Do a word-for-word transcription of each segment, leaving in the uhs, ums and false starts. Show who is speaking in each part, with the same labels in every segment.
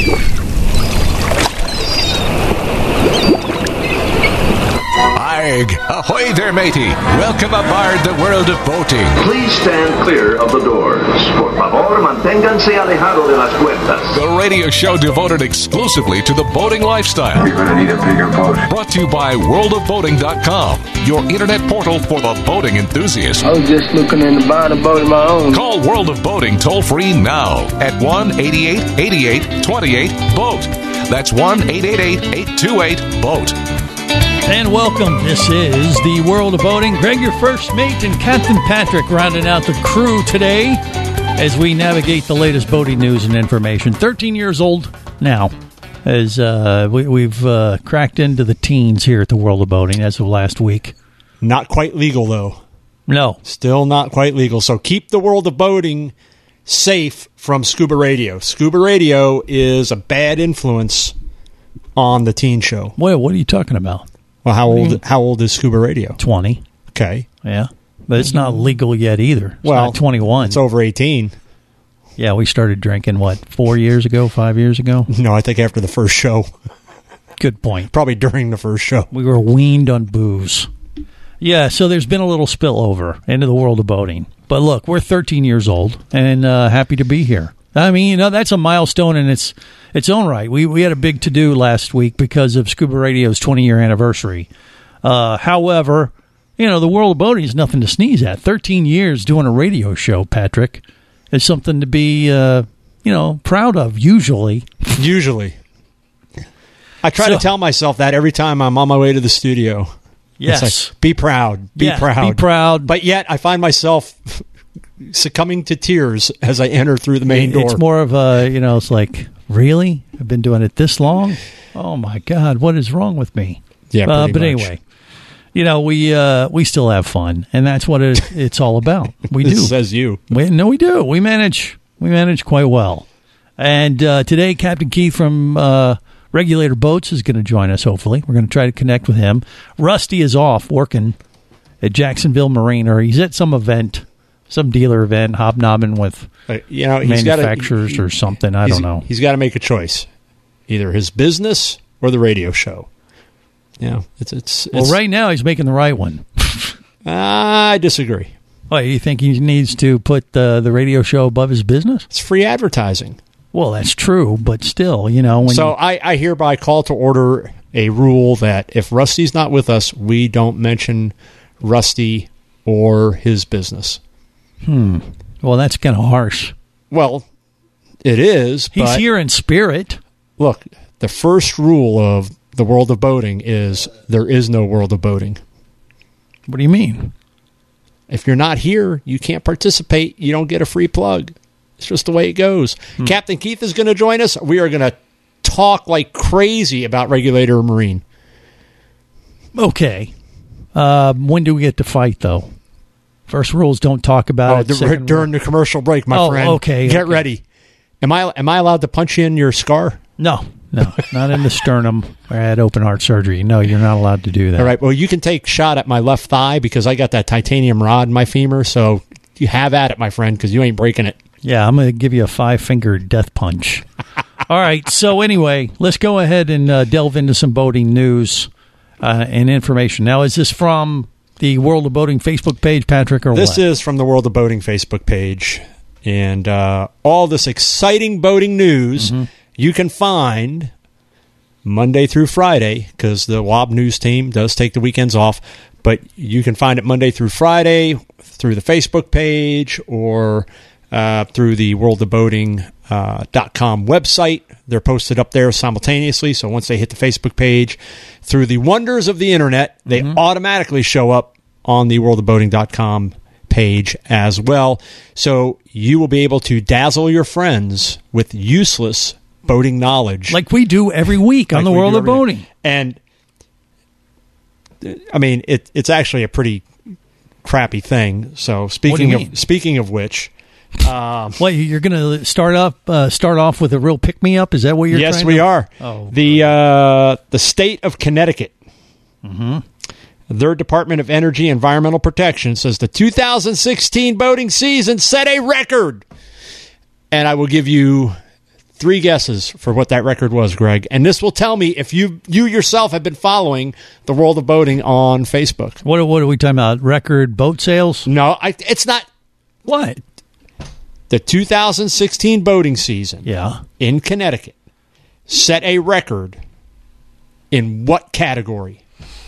Speaker 1: Arg! Ahoy there, matey! Welcome aboard the world of boating.
Speaker 2: Please stand clear of the doors. Por favor, manténganse alejado de las puertas.
Speaker 1: The radio show devoted exclusively to the boating lifestyle.
Speaker 2: You're gonna need a bigger boat.
Speaker 1: Brought to you by world of boating dot com, your internet portal for the boating enthusiast.
Speaker 3: I was just looking into buying a boat of my own.
Speaker 1: Call World of Boating toll-free now at one eight eight eight eight two eight boat. That's one eight eight eight eight two eight boat.
Speaker 4: And welcome. This is the World of Boating. Greg, your first mate, and Captain Patrick rounding out the crew today as we navigate the latest boating news and information. thirteen years old now, as uh, we, we've uh, cracked into the teens here at the World of Boating as of last week.
Speaker 5: Not quite legal, though.
Speaker 4: No.
Speaker 5: Still not quite legal. So keep the World of Boating safe from Scuba Radio. Scuba Radio is a bad influence on the teen show.
Speaker 4: Well, what are you talking about?
Speaker 5: Well, how old how old is Scuba Radio?
Speaker 4: twenty.
Speaker 5: Okay.
Speaker 4: Yeah. But it's not legal yet either. It's
Speaker 5: well,
Speaker 4: not twenty-one.
Speaker 5: It's over eighteen.
Speaker 4: Yeah, we started drinking, what, four years ago, five years ago?
Speaker 5: No, I think after the first show.
Speaker 4: Good point.
Speaker 5: Probably during the first show.
Speaker 4: We were weaned on booze. Yeah, so there's been a little spillover into the world of boating. But look, we're thirteen years old and uh, happy to be here. I mean, you know, that's a milestone in its its own right. We we had a big to-do last week because of Scuba Radio's twenty-year anniversary. Uh, however, you know, the world of boating is nothing to sneeze at. thirteen years doing a radio show, Patrick, is something to be, uh, you know, proud of, usually.
Speaker 5: Usually. I try so, to tell myself that every time I'm on my way to the studio.
Speaker 4: Yes.
Speaker 5: Like, be proud. Be
Speaker 4: yeah,
Speaker 5: proud.
Speaker 4: Be proud.
Speaker 5: But yet I find myself succumbing to tears as I enter through the main door.
Speaker 4: It's more of a, you know, it's like, really? I've been doing it this long? Oh, my God. What is wrong with me?
Speaker 5: Yeah,
Speaker 4: uh, But
Speaker 5: much.
Speaker 4: anyway, you know, we uh, we still have fun, and that's what it, it's all about. We do.
Speaker 5: Says you.
Speaker 4: We, no, we do. We manage We manage quite well. And uh, today, Captain Keith from uh, Regulator Boats is going to join us, hopefully. We're going to try to connect with him. Rusty is off working at Jacksonville Marine, or he's at some event, some dealer event, hobnobbing with
Speaker 5: uh, you know, he's
Speaker 4: manufacturers
Speaker 5: gotta, he,
Speaker 4: or something. I don't know.
Speaker 5: He's got to make a choice, either his business or the radio show. You know, it's it's, it's
Speaker 4: well, right now he's making the right one.
Speaker 5: I disagree.
Speaker 4: Well, you think he needs to put the the radio show above his business?
Speaker 5: It's free advertising.
Speaker 4: Well, that's true, but still, you know. When
Speaker 5: so
Speaker 4: you,
Speaker 5: I, I hereby call to order a rule that if Rusty's not with us, we don't mention Rusty or his business.
Speaker 4: Hmm. Well, that's kind of harsh.
Speaker 5: Well, it is.
Speaker 4: He's
Speaker 5: but
Speaker 4: here in spirit.
Speaker 5: Look, the first rule of the world of boating is there is no world of boating.
Speaker 4: What do you mean?
Speaker 5: If you're not here, you can't participate. You don't get a free plug. It's just the way it goes. Hmm. Captain Keith is going to join us. We are going to talk like crazy about Regulator Marine.
Speaker 4: Okay. Uh, when do we get to fight, though? First rules, don't talk about
Speaker 5: oh,
Speaker 4: it.
Speaker 5: The, during the commercial break, my
Speaker 4: oh,
Speaker 5: friend.
Speaker 4: okay.
Speaker 5: Get
Speaker 4: okay.
Speaker 5: ready. Am I am I allowed to punch you in your scar?
Speaker 4: No, no, not in the sternum where I had open heart surgery. No, you're not allowed to do that.
Speaker 5: All right. Well, you can take a shot at my left thigh because I got that titanium rod in my femur. So you have at it, my friend, because you ain't breaking it.
Speaker 4: Yeah, I'm going to give you a five-finger death punch. All right. So anyway, let's go ahead and uh, delve into some boating news uh, and information. Now, is this from the World of Boating Facebook page, Patrick, or
Speaker 5: this
Speaker 4: what?
Speaker 5: This is from the World of Boating Facebook page. And uh, all this exciting boating news mm-hmm. you can find Monday through Friday, because the W O B News team does take the weekends off. But you can find it Monday through Friday through the Facebook page or uh, through the world of boating dot com uh, website. They're posted up there simultaneously. So once they hit the Facebook page, through the wonders of the internet, they mm-hmm. automatically show up on the world of boating dot com page as well. So you will be able to dazzle your friends with useless boating knowledge.
Speaker 4: Like we do every week on
Speaker 5: like
Speaker 4: the World of Boating.
Speaker 5: And, I mean, it, it's actually a pretty crappy thing. So speaking of
Speaker 4: mean?
Speaker 5: speaking of which... Um,
Speaker 4: what, you're going to start up, uh, start off with a real pick-me-up? Is that what you're
Speaker 5: yes,
Speaker 4: trying
Speaker 5: we
Speaker 4: to...
Speaker 5: are.
Speaker 4: Oh.
Speaker 5: The, uh, the state of Connecticut.
Speaker 4: Mm-hmm.
Speaker 5: Their Department of Energy and Environmental Protection says the two thousand sixteen boating season set a record. And I will give you three guesses for what that record was, Greg. And this will tell me if you you yourself have been following the world of boating on Facebook.
Speaker 4: What, what are we talking about? Record boat sales?
Speaker 5: No, I, it's not.
Speaker 4: What?
Speaker 5: The two thousand sixteen boating season
Speaker 4: Yeah.
Speaker 5: in Connecticut set a record in what category?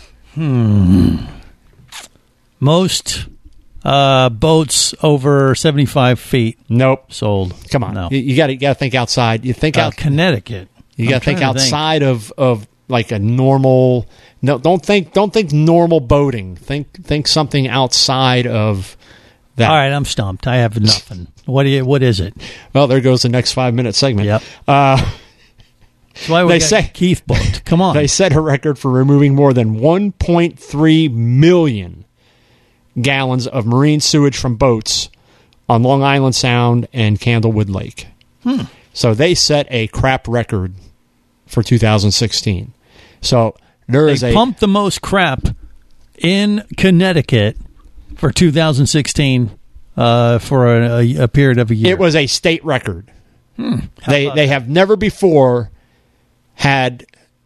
Speaker 4: Most uh, boats over seventy-five feet
Speaker 5: Nope.
Speaker 4: sold.
Speaker 5: Come on.
Speaker 4: No.
Speaker 5: You, you got to got to think outside. You think
Speaker 4: Uh,
Speaker 5: out.
Speaker 4: Connecticut.
Speaker 5: You
Speaker 4: I'm
Speaker 5: got to think
Speaker 4: trying to
Speaker 5: outside of of like a normal. No, don't think don't think normal boating. Think think something outside of that.
Speaker 4: All right, I'm stumped. I have nothing. What do you, What is it?
Speaker 5: Well, there goes the next five minute segment.
Speaker 4: Yep.
Speaker 5: Uh,
Speaker 4: That's why we
Speaker 5: They
Speaker 4: got
Speaker 5: say-
Speaker 4: Keith boat. Come on.
Speaker 5: They set a record for removing more than one point three million gallons of marine sewage from boats on Long Island Sound and Candlewood Lake.
Speaker 4: Hmm.
Speaker 5: So they set a crap record for two thousand sixteen. So there is
Speaker 4: They
Speaker 5: a
Speaker 4: pumped the most crap in Connecticut for two thousand sixteen uh, for a, a, a period of a year.
Speaker 5: it was a state record.
Speaker 4: Hmm.
Speaker 5: They they have never before had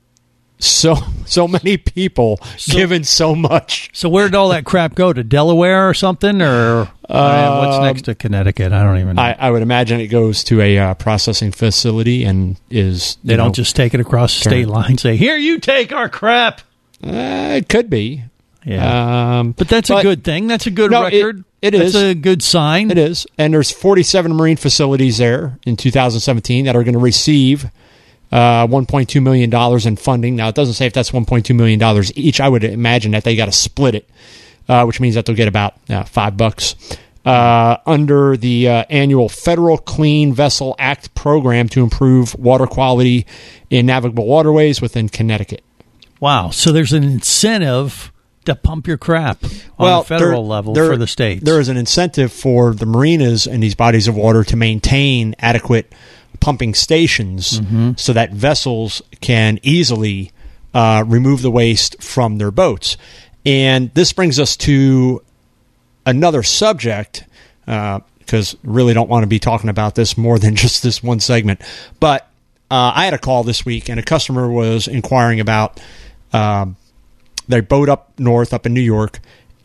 Speaker 5: so so many people given so much.
Speaker 4: So where did all that crap go? To Delaware or something? Or uh, what's next to Connecticut? I don't even know.
Speaker 5: I, I would imagine it goes to a uh, processing facility and is
Speaker 4: they
Speaker 5: you
Speaker 4: don't
Speaker 5: know,
Speaker 4: just take it across the
Speaker 5: turn-
Speaker 4: state line and say, here, you take our crap.
Speaker 5: Uh, it could be.
Speaker 4: Yeah.
Speaker 5: Um,
Speaker 4: But that's a good thing. That's a good
Speaker 5: No, it-
Speaker 4: record.
Speaker 5: it
Speaker 4: that's
Speaker 5: is.
Speaker 4: a good sign.
Speaker 5: It is. And there's forty-seven marine facilities there in two thousand seventeen that are going to receive uh, one point two million dollars in funding. Now, it doesn't say if that's one point two million dollars each. I would imagine that they got to split it, uh, which means that they'll get about uh, five bucks. Uh, under the uh, annual Federal Clean Vessel Act program to improve water quality in navigable waterways within Connecticut.
Speaker 4: Wow. So there's an incentive to pump your crap on the federal
Speaker 5: there-
Speaker 4: level
Speaker 5: there-
Speaker 4: for the states.
Speaker 5: There is an incentive for the marinas and these bodies of water to maintain adequate pumping stations
Speaker 4: Mm-hmm.
Speaker 5: so that vessels can easily uh, remove the waste from their boats. And this brings us to another subject, because really don't want to be talking about this more than just this one segment. But uh, I had a call this week, and a customer was inquiring about um, their boat up north, up in New York,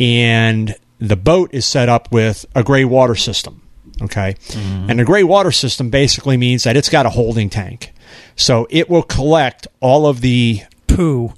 Speaker 5: and the boat is set up with a gray water system. Okay. Mm-hmm. And the gray water system basically means that it's got a holding tank. So it will collect all of the
Speaker 4: poo.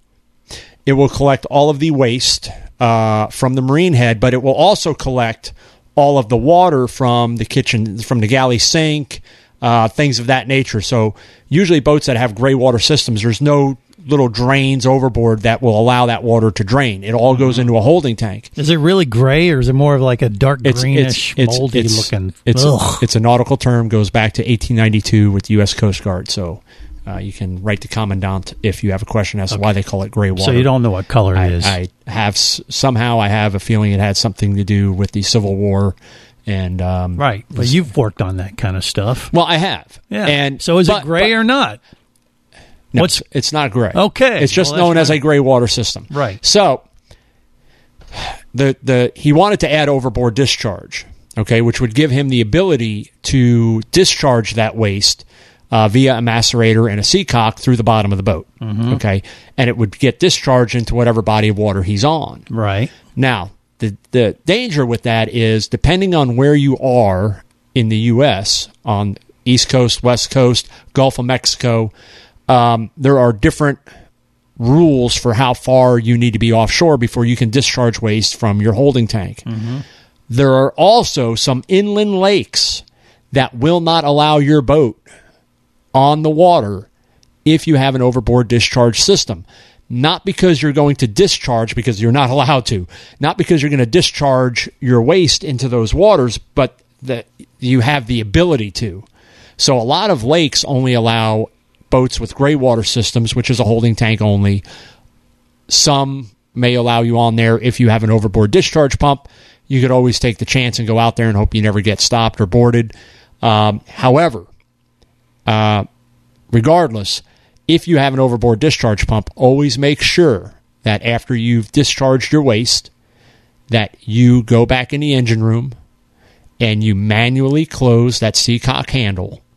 Speaker 5: It will collect all of the waste uh, from the marine head, but it will also collect all of the water from the kitchen, from the galley sink, uh, things of that nature. So usually boats that have gray water systems, there's no little drains overboard that will allow that water to drain. It all goes into a holding tank.
Speaker 4: Is it really gray, or is it more of like a dark
Speaker 5: It's,
Speaker 4: greenish,
Speaker 5: it's, it's,
Speaker 4: moldy
Speaker 5: it's,
Speaker 4: looking?
Speaker 5: It's,
Speaker 4: Ugh.
Speaker 5: it's a nautical term, goes back to eighteen ninety-two with the U S Coast Guard. So uh, you can write to Commandant if you have a question as to why they call it gray water.
Speaker 4: So you don't know what color
Speaker 5: I,
Speaker 4: it is.
Speaker 5: I have somehow I have a feeling it had something to do with the Civil War, and um,
Speaker 4: right, but you've worked on that kind of stuff.
Speaker 5: well, I have.
Speaker 4: Yeah.
Speaker 5: And
Speaker 4: so is
Speaker 5: but,
Speaker 4: it gray
Speaker 5: but,
Speaker 4: or not?
Speaker 5: No,
Speaker 4: What's-
Speaker 5: it's, it's not gray.
Speaker 4: Okay.
Speaker 5: It's just
Speaker 4: Well, that's
Speaker 5: known as
Speaker 4: fine.
Speaker 5: a gray water system.
Speaker 4: Right.
Speaker 5: So the the he wanted to add overboard discharge, okay, which would give him the ability to discharge that waste uh, via a macerator and a seacock through the bottom of the boat,
Speaker 4: Mm-hmm.
Speaker 5: okay, and it would get discharged into whatever body of water he's on.
Speaker 4: Right.
Speaker 5: Now, the the danger with that is depending on where you are in the U S, on East Coast, West Coast, Gulf of Mexico, um, there are different rules for how far you need to be offshore before you can discharge waste from your holding tank.
Speaker 4: Mm-hmm.
Speaker 5: There are also some inland lakes that will not allow your boat on the water if you have an overboard discharge system. Not because you're going to discharge, because you're not allowed to. Not because you're going to discharge your waste into those waters, but that you have the ability to. So a lot of lakes only allow boats with gray water systems, which is a holding tank only. Some may allow you on there if you have an overboard discharge pump. You could always take the chance and go out there and hope you never get stopped or boarded. Um, however, uh, regardless, if you have an overboard discharge pump, always make sure that after you've discharged your waste, that you go back in the engine room and you manually close that seacock handle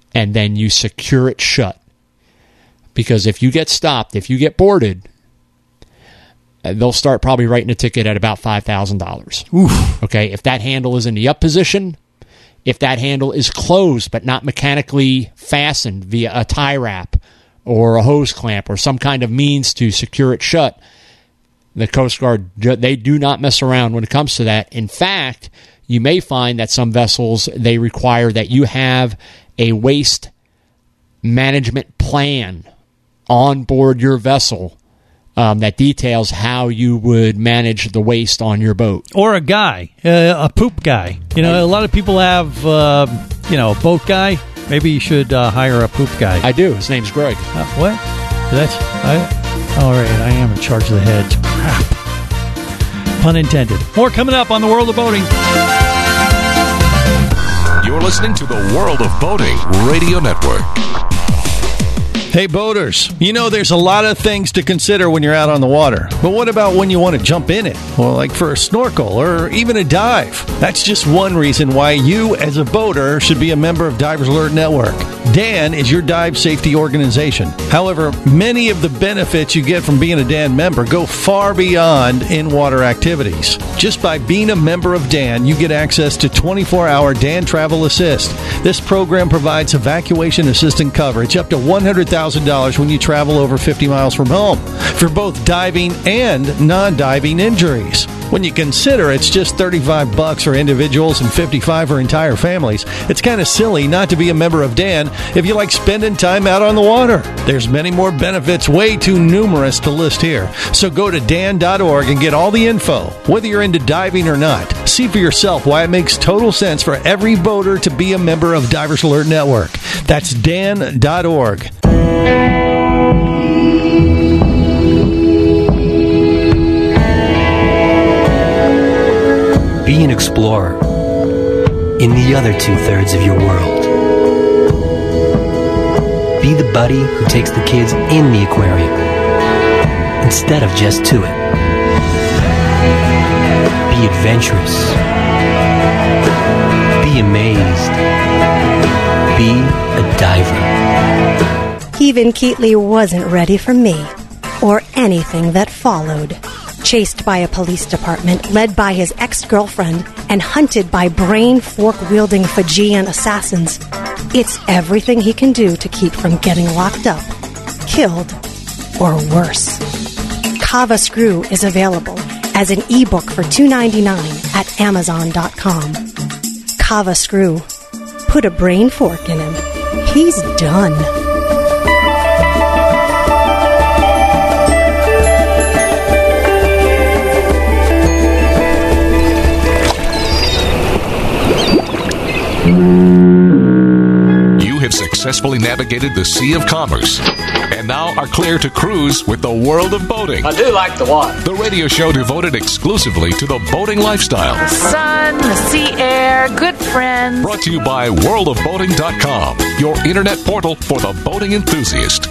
Speaker 5: and then you secure it shut. Because if you get stopped, if you get boarded, they'll start probably writing a ticket at about five thousand dollars. Okay, if that handle is in the up position, if that handle is closed but not mechanically fastened via a tie wrap or a hose clamp or some kind of means to secure it shut, the Coast Guard, they do not mess around when it comes to that. In fact, you may find that some vessels, they require that you have a waste management plan on board your vessel um, that details how you would manage the waste on your boat.
Speaker 4: Or a guy, uh, a poop guy. You know, a lot of people have, uh, you know, a boat guy. Maybe you should uh, hire a poop guy.
Speaker 5: I do. His name's Greg.
Speaker 4: Uh, what? That's... I, all right, I am in charge of the heads. Crap. Pun intended. More coming up on the World of Boating.
Speaker 1: You're listening to the World of Boating Radio Network.
Speaker 4: Hey boaters, you know there's a lot of things to consider when you're out on the water. But what about when you want to jump in it? Well, like for a snorkel or even a dive. That's just one reason why you as a boater should be a member of Divers Alert Network. D A N is your dive safety organization. However, many of the benefits you get from being a D A N member go far beyond in-water activities. Just by being a member of D A N, you get access to twenty-four hour D A N Travel Assist. This program provides evacuation assistant coverage up to one hundred thousand dollars when you travel over fifty miles from home for both diving and non-diving injuries. When you consider it's just thirty-five bucks for individuals and fifty-five for entire families, it's kind of silly not to be a member of D A N if you like spending time out on the water. There's many more benefits, way too numerous to list here. So go to dan dot org and get all the info, whether you're into diving or not. See for yourself why it makes total sense for every boater to be a member of Divers Alert Network. That's dan dot org.
Speaker 6: Be an explorer in the other two-thirds of your world. Be the buddy who takes the kids in the aquarium instead of just to it. Be adventurous. Be amazed. Be a diver.
Speaker 7: Kevin Keatley wasn't ready for me or anything that followed. Chased by a police department led by his ex-girlfriend and hunted by brain fork-wielding Fijian assassins, it's everything he can do to keep from getting locked up, killed, or worse. Kava Screw is available as an ebook for two dollars and ninety-nine cents at amazon dot com. Kava Screw. Put a brain fork in him. He's done.
Speaker 1: You have successfully navigated the Sea of Commerce and now are clear to cruise with the World of Boating.
Speaker 8: I do like the water.
Speaker 1: The radio show devoted exclusively to the boating lifestyle.
Speaker 9: The sun, the sea air, good friends.
Speaker 1: Brought to you by world of boating dot com, your internet portal for the boating enthusiast.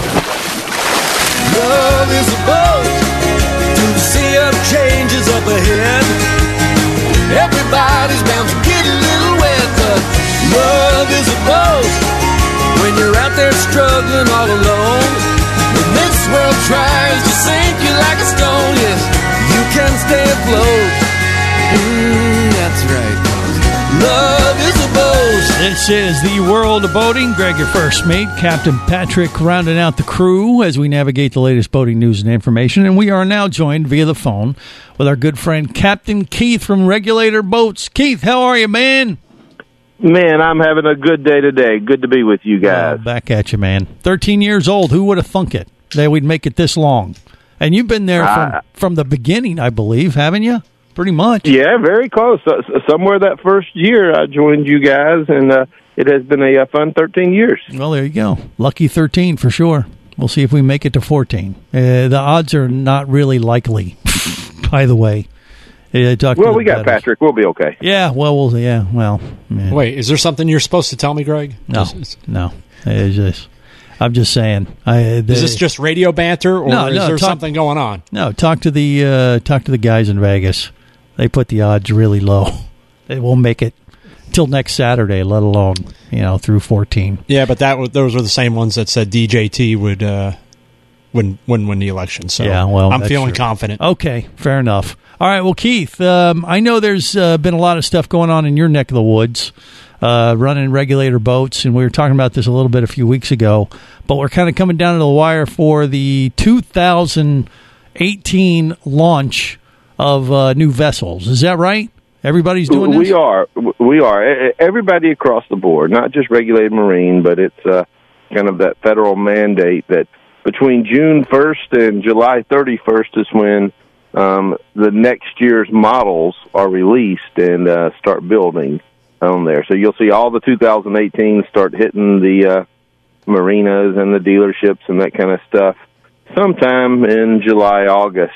Speaker 10: Love is a boat through the sea of changes up ahead. Everybody's bound to get a little wet, but love is a boat when you're out there struggling all alone. When this world tries to sink you like a stone, yes, you can stay afloat. Mm, that's right. Love is a boat.
Speaker 4: This is the World of Boating. Greg, your first mate, Captain Patrick, rounding out the crew as we navigate the latest boating news and information. And we are now joined via the phone with our good friend Captain Keith from Regulator Boats. Keith, how are you, man?
Speaker 11: Man, I'm having a good day today. Good to be with you guys.
Speaker 4: Oh, back at you, man. thirteen years old. Who would have thunk it that we'd make it this long? And you've been there from, uh, from the beginning, I believe, haven't you? Pretty much.
Speaker 11: Yeah, very close. Uh, somewhere that first year I joined you guys, and uh, it has been a, a fun thirteen years.
Speaker 4: Well, there you go. Lucky thirteen for sure. We'll see if we make it to fourteen. Uh, the odds are not really likely, by the way. Uh,
Speaker 11: well, we got betters. Patrick. We'll be okay.
Speaker 4: Yeah, well, we'll yeah, well. Man.
Speaker 5: Wait, is there something you're supposed to tell me, Greg?
Speaker 4: No, no. It's just, I'm just saying. I, the,
Speaker 5: is this just radio banter, or
Speaker 4: no,
Speaker 5: is
Speaker 4: no,
Speaker 5: there
Speaker 4: talk,
Speaker 5: something going on?
Speaker 4: No, talk to the uh, talk to the guys in Vegas. They put the odds really low. They won't make it till next Saturday, let alone, you know, through fourteen.
Speaker 5: Yeah, but that was, those were the same ones that said D J T would uh, win, win win the election. So
Speaker 4: yeah, well,
Speaker 5: I'm feeling
Speaker 4: true.
Speaker 5: confident.
Speaker 4: Okay, fair enough. All right, well, Keith, um, I know there's uh, been a lot of stuff going on in your neck of the woods, uh, running regulator boats, and we were talking about this a little bit a few weeks ago, but we're kind of coming down to the wire for the two thousand eighteen launch of uh, new vessels. Is that right? Everybody's doing this?
Speaker 11: We are. We are. Everybody across the board, not just regulated marine, but it's uh, kind of that federal mandate that between June first and July thirty-first is when um, the next year's models are released and uh, start building on there. So you'll see all the two thousand eighteen start hitting the uh, marinas and the dealerships and that kind of stuff sometime in July, August.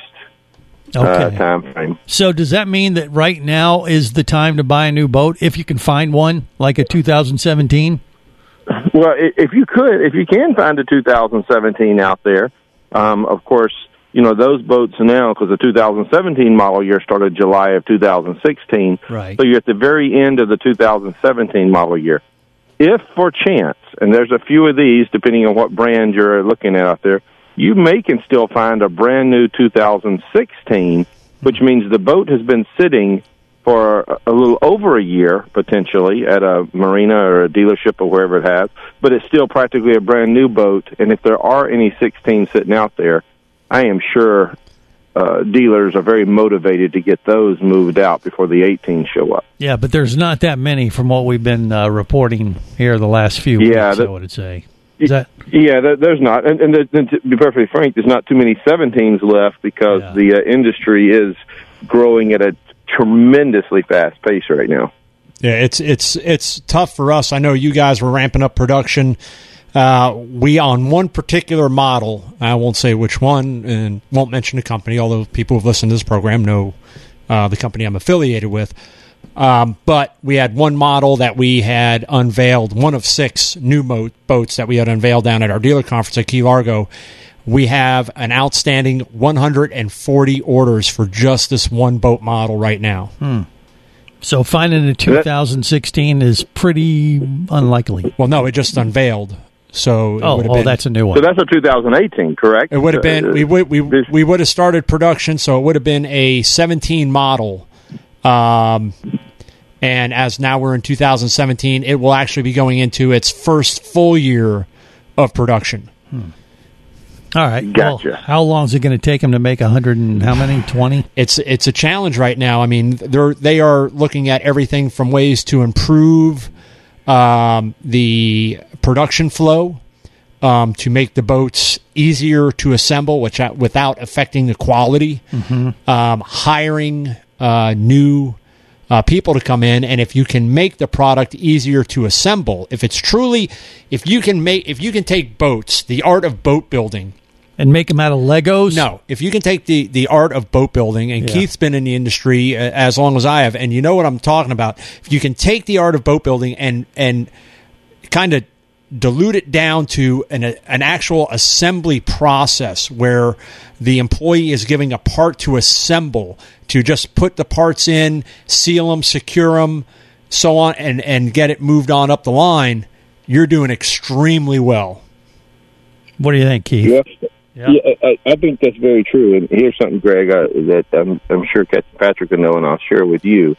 Speaker 4: Okay.
Speaker 11: Uh, time frame.
Speaker 4: So does that mean that right now is the time to buy a new boat if you can find one, like a two thousand seventeen?
Speaker 11: Well, if you could, if you can find a two thousand seventeen out there, um, of course, you know, those boats now, because the two thousand seventeen model year started July of two thousand sixteen.
Speaker 4: Right.
Speaker 11: So you're at the very end of the two thousand seventeen model year. If for chance, and there's a few of these, depending on what brand you're looking at out there, you may can still find a brand new two thousand sixteen, which means the boat has been sitting for a little over a year, potentially, at a marina or a dealership or wherever it has, but it's still practically a brand new boat. And if there are any sixteen sitting out there, I am sure uh, dealers are very motivated to get those moved out before the eighteen show up.
Speaker 4: Yeah, but there's not that many from what we've been uh, reporting here the last few
Speaker 11: yeah,
Speaker 4: weeks,
Speaker 11: that,
Speaker 4: I would say. Is that?
Speaker 11: Yeah, there's not. And, and, and to be perfectly frank, there's not too many seventeens left because yeah. the uh, industry is growing at a tremendously fast pace right now.
Speaker 5: Yeah, it's it's it's tough for us. I know you guys were ramping up production. Uh, we, on one particular model, I won't say which one and won't mention the company, although people who've listened to this program know uh, the company I'm affiliated with. Um, but we had one model that we had unveiled, one of six new mo- boats that we had unveiled down at our dealer conference at Key Largo. We have an outstanding one hundred forty orders for just this one boat model right now.
Speaker 4: Hmm. So finding a two thousand sixteen is pretty unlikely.
Speaker 5: Well, no, it just unveiled. So it
Speaker 4: oh,
Speaker 5: would have
Speaker 4: oh
Speaker 5: been,
Speaker 4: that's a new one.
Speaker 11: So that's a two thousand eighteen, correct?
Speaker 5: It would have been. We would we we would have started production, so it would have been a seventeen model. Um, and as now we're in two thousand seventeen, it will actually be going into its first full year of production.
Speaker 4: Hmm. All right.
Speaker 11: Gotcha.
Speaker 4: Well, how long is it going to take them to make a hundred and how many? Twenty.
Speaker 5: It's it's a challenge right now. I mean, they're they are looking at everything from ways to improve um, the production flow, um, to make the boats easier to assemble, which without affecting the quality.
Speaker 4: Mm-hmm.
Speaker 5: Um, hiring uh, new uh, people to come in, and if you can make the product easier to assemble, if it's truly, if you can make, if you can take boats, the art of boat building.
Speaker 4: And make them out of Legos?
Speaker 5: No. If you can take the, the art of boat building, and
Speaker 4: yeah.
Speaker 5: Keith's been in the industry uh, as long as I have, and you know what I'm talking about. If you can take the art of boat building and and kind of dilute it down to an an actual assembly process where the employee is giving a part to assemble, to just put the parts in, seal them, secure them, so on, and, and get it moved on up the line, you're doing extremely well.
Speaker 4: What do you think, Keith?
Speaker 11: Yes. Yeah, yeah I, I think that's very true. And here's something, Greg, uh, that I'm, I'm sure Captain Patrick will know, and I'll share with you.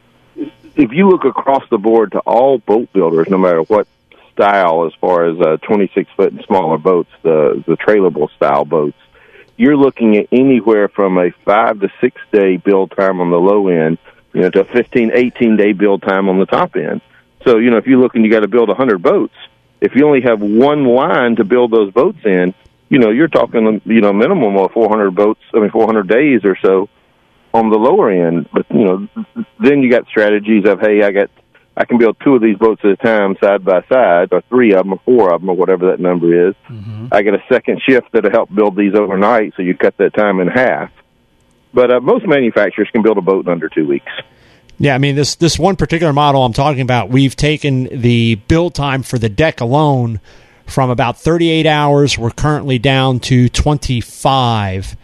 Speaker 11: If you look across the board to all boat builders, no matter what style, as far as uh, twenty-six foot and smaller boats, the the trailable style boats, you're looking at anywhere from a five to six day build time on the low end, you know, to a fifteen, eighteen day build time on the top end. So, you know, if you look and you got to build a hundred boats, if you only have one line to build those boats in, you know, you're talking, you know, minimum of four hundred boats, I mean, four hundred days or so on the lower end. But, you know, then you got strategies of, hey, I got, I can build two of these boats at a time side by side, or three of them, or four of them, or whatever that number is.
Speaker 4: Mm-hmm.
Speaker 11: I get a second shift that'll help build these overnight, so you cut that time in half. But uh, most manufacturers can build a boat in under two weeks.
Speaker 5: Yeah, I mean, this this one particular model I'm talking about, we've taken the build time for the deck alone from about thirty-eight hours. We're currently down to twenty-five.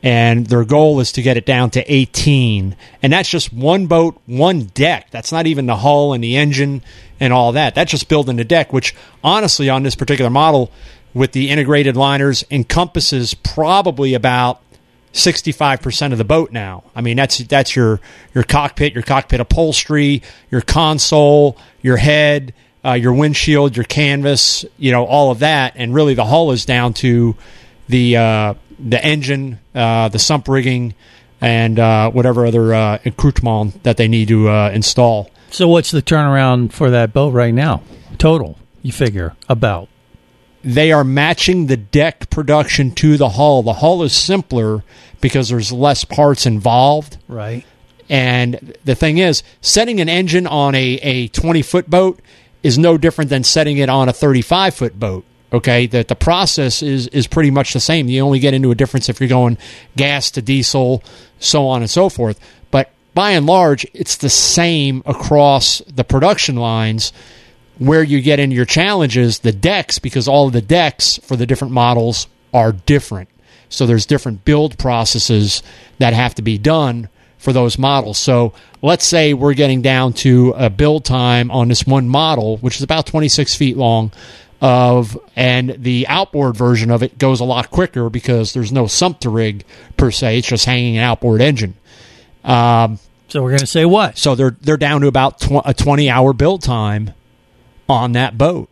Speaker 5: and their goal is to get it down to eighteen. And that's just one boat, one deck. That's not even the hull and the engine and all that. That's just building the deck, which honestly on this particular model with the integrated liners encompasses probably about sixty-five percent of the boat now. I mean, that's that's your your cockpit, your cockpit upholstery, your console, your head, uh, your windshield, your canvas, you know, all of that. And really the hull is down to the uh, the engine, uh, the sump rigging, and uh, whatever other uh, accoutrement that they need to uh, install.
Speaker 4: So what's the turnaround for that boat right now? Total, you figure, about?
Speaker 5: They are matching the deck production to the hull. The hull is simpler because there's less parts involved.
Speaker 4: Right.
Speaker 5: And the thing is, setting an engine on a, a twenty-foot boat is no different than setting it on a thirty-five-foot boat. Okay, that the process is is pretty much the same. You only get into a difference if you're going gas to diesel, so on and so forth. But by and large, it's the same across the production lines. Where you get into your challenges, the decks, because all of the decks for the different models are different. So there's different build processes that have to be done for those models. So let's say we're getting down to a build time on this one model, which is about twenty-six feet long, of and the outboard version of it goes a lot quicker because there's no sump to rig per se. It's just hanging an outboard engine. Um,
Speaker 4: so we're going to say what?
Speaker 5: So they're they're down to about tw- a twenty-hour build time on that boat.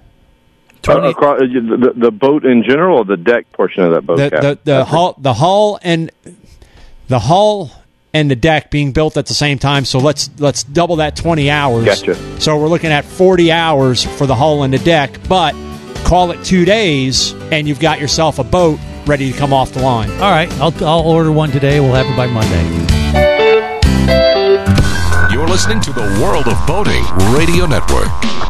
Speaker 11: Uh, across, the, the boat in general, or the deck portion of that boat?
Speaker 5: The, the, the hull, the hull, and the hull and the deck being built at the same time. So let's let's double that twenty hours.
Speaker 11: Gotcha.
Speaker 5: So we're looking at forty hours for the hull and the deck. But call it two days, and you've got yourself a boat ready to come off the line.
Speaker 4: All right, I'll I'll order one today. We'll have it by Monday.
Speaker 1: You're listening to the World of Boating Radio Network.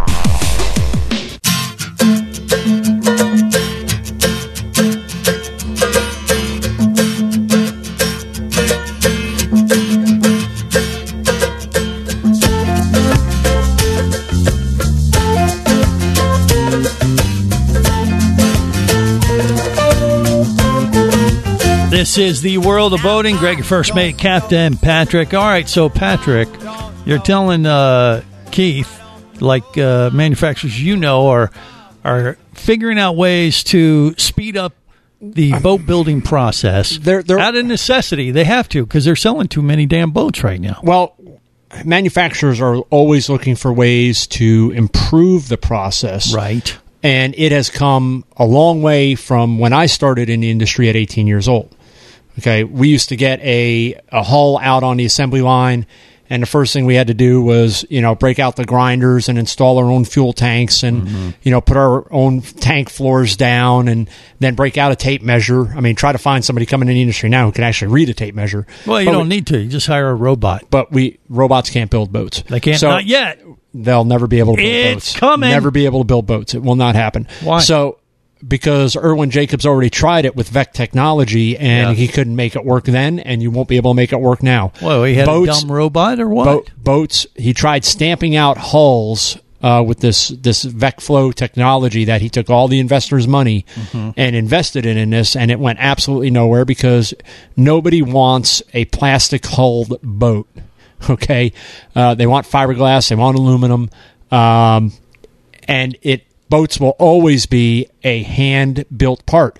Speaker 4: This is the World of Boating. Greg, first mate, Captain Patrick. All right, so Patrick, you're telling uh, Keith, like uh, manufacturers you know are are figuring out ways to speed up the boat building process.
Speaker 5: They're, they're
Speaker 4: out of necessity. They have to because they're selling too many damn boats right now.
Speaker 5: Well, manufacturers are always looking for ways to improve the process.
Speaker 4: Right.
Speaker 5: And it has come a long way from when I started in the industry at eighteen years old. Okay, we used to get a, a hull out on the assembly line, and the first thing we had to do was, you know, break out the grinders and install our own fuel tanks and, mm-hmm. you know, put our own tank floors down and then break out a tape measure. I mean, try to find somebody coming in the industry now who can actually read a tape measure.
Speaker 4: Well, you
Speaker 5: but
Speaker 4: don't
Speaker 5: we,
Speaker 4: need to. You just hire a robot.
Speaker 5: But we robots can't build boats.
Speaker 4: They can't.
Speaker 5: So
Speaker 4: not yet.
Speaker 5: They'll never be able to build
Speaker 4: it's
Speaker 5: boats.
Speaker 4: It's coming.
Speaker 5: Never be able to build boats. It will not happen.
Speaker 4: Why?
Speaker 5: So because Irwin Jacobs already tried it with V E C technology, and
Speaker 4: yeah.
Speaker 5: he couldn't make it work then, and you won't be able to make it work now.
Speaker 4: Well, he had boats, a dumb robot or what?
Speaker 5: Bo- boats. He tried stamping out hulls uh, with this this V E C Flow technology that he took all the investors' money mm-hmm. and invested in, in this, and it went absolutely nowhere because nobody wants a plastic-hulled boat. Okay? Uh, they want fiberglass. They want aluminum. Um, and it boats will always be a hand-built part.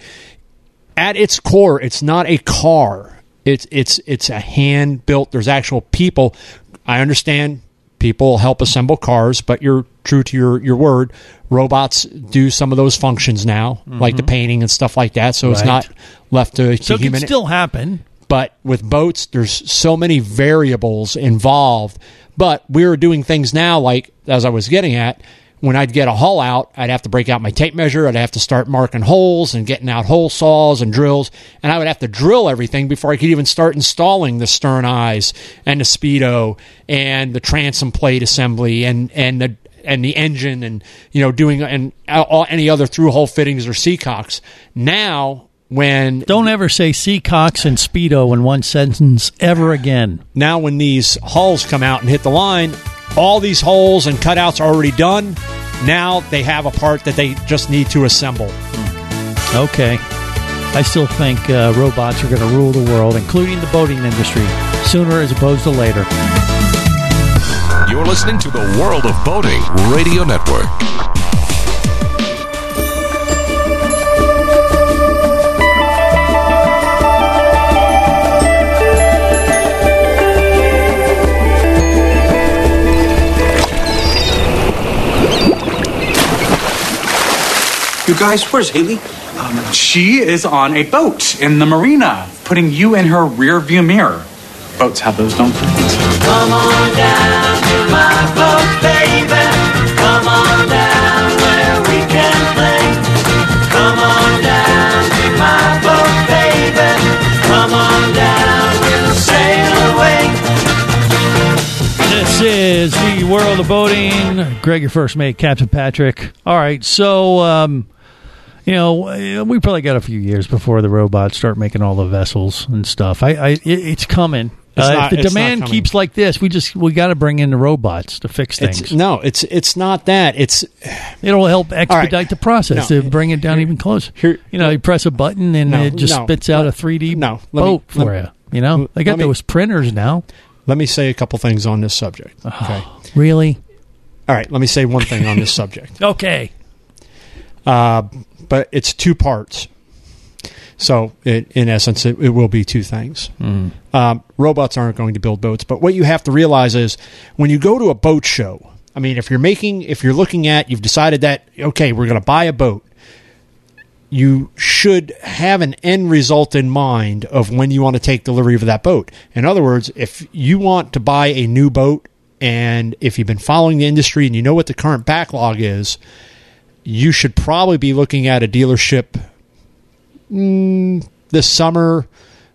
Speaker 5: At its core, it's not a car. It's it's it's a hand-built. There's actual people. I understand people help assemble cars, but you're true to your, your word. Robots do some of those functions now, mm-hmm. like the painting and stuff like that, so right. it's not left to, to
Speaker 4: so
Speaker 5: human.
Speaker 4: So it can still happen.
Speaker 5: But with boats, there's so many variables involved. But we were doing things now, like, as I was getting at, when I'd get a hull out, I'd have to break out my tape measure. I'd have to start marking holes and getting out hole saws and drills. And I would have to drill everything before I could even start installing the stern eyes and the speedo and the transom plate assembly and, and the and the engine and, you know, doing and all, any other through-hole fittings or seacocks. Now, when...
Speaker 4: Don't ever say seacocks and speedo in one sentence ever again.
Speaker 5: Now when these hulls come out and hit the line... All these holes and cutouts are already done. Now they have a part that they just need to assemble.
Speaker 4: Okay. I still think uh, robots are going to rule the world, including the boating industry, sooner as opposed to later.
Speaker 1: You're listening to the World of Boating Radio Network.
Speaker 8: You guys, where's Haley? Um, she is on a boat in the marina, putting you in her rear view mirror. Boats have those, don't they?
Speaker 10: Come on down to my boat, baby. Come on down where we can play. Come on down to my boat, baby. Come on down, we'll sail away.
Speaker 4: This is the World of Boating. Greg, your first mate, Captain Patrick. All right, so... Um, You know, we probably got a few years before the robots start making all the vessels and stuff. I, I it, it's coming.
Speaker 5: It's
Speaker 4: uh,
Speaker 5: not,
Speaker 4: if the
Speaker 5: it's
Speaker 4: demand
Speaker 5: not
Speaker 4: keeps like this, we just we got to bring in the robots to fix things.
Speaker 5: It's, no, it's it's not that. It's
Speaker 4: it'll help expedite right. the process
Speaker 5: no,
Speaker 4: to bring it down
Speaker 5: here,
Speaker 4: even closer.
Speaker 5: Here,
Speaker 4: you know, you press a button and
Speaker 5: no,
Speaker 4: it just
Speaker 5: no,
Speaker 4: spits out a three D
Speaker 5: no,
Speaker 4: boat
Speaker 5: me,
Speaker 4: for
Speaker 5: me,
Speaker 4: you. You know, they got
Speaker 5: me,
Speaker 4: those printers now.
Speaker 5: Let me say a couple things on this subject. Okay,
Speaker 4: oh, really?
Speaker 5: All right, let me say one thing on this subject.
Speaker 4: Okay.
Speaker 5: Uh, but it's two parts. So, it, in essence, it, it will be two things.
Speaker 4: Mm.
Speaker 5: Um, robots aren't going to build boats, but what you have to realize is when you go to a boat show, I mean, if you're making, if you're looking at, you've decided that, okay, we're going to buy a boat, you should have an end result in mind of when you want to take delivery of that boat. In other words, if you want to buy a new boat, and if you've been following the industry and you know what the current backlog is, you should probably be looking at a dealership mm, this summer,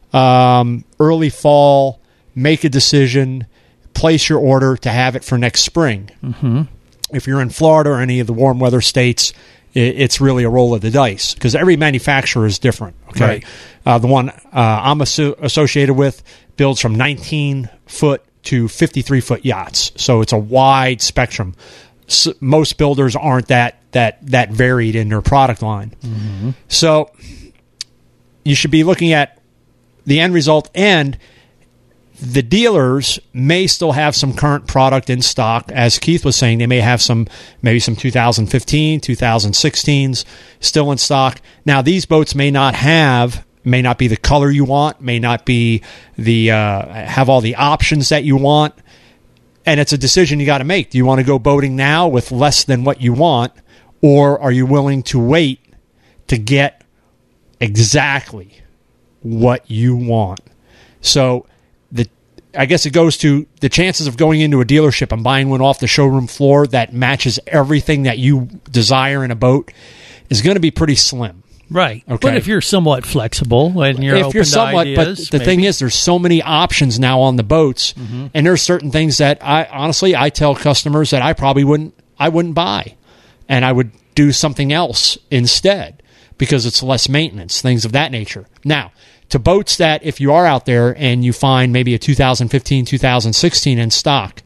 Speaker 5: um, early fall, make a decision, place your order to have it for next spring.
Speaker 4: Mm-hmm.
Speaker 5: If you're in Florida or any of the warm weather states, it, it's really a roll of the dice because every manufacturer is different. Okay,
Speaker 4: right.
Speaker 5: uh, the one uh, I'm asso- associated with builds from nineteen foot to fifty-three foot yachts, so it's a wide spectrum. So most builders aren't that that that varied in their product line.
Speaker 4: Mm-hmm.
Speaker 5: So you should be looking at the end result, and the dealers may still have some current product in stock. As Keith was saying, they may have some, maybe some two thousand fifteen, two thousand sixteens still in stock. Now, these boats may not have, may not be the color you want, may not be the, uh, have all the options that you want. And it's a decision you got to make. Do you want to go boating now with less than what you want, or are you willing to wait to get exactly what you want? So the I guess it goes to the chances of going into a dealership and buying one off the showroom floor that matches everything that you desire in a boat is going to be pretty slim.
Speaker 4: Right.
Speaker 5: Okay.
Speaker 4: But if you're somewhat flexible and you're
Speaker 5: if
Speaker 4: open
Speaker 5: you're
Speaker 4: to
Speaker 5: somewhat,
Speaker 4: ideas,
Speaker 5: but the
Speaker 4: maybe.
Speaker 5: thing is, there's so many options now on the boats,
Speaker 4: mm-hmm.
Speaker 5: and there's certain things that I honestly I tell customers that I probably wouldn't I wouldn't buy, and I would do something else instead because it's less maintenance, things of that nature. Now, to boats that if you are out there and you find maybe a two thousand fifteen, two thousand sixteen in stock,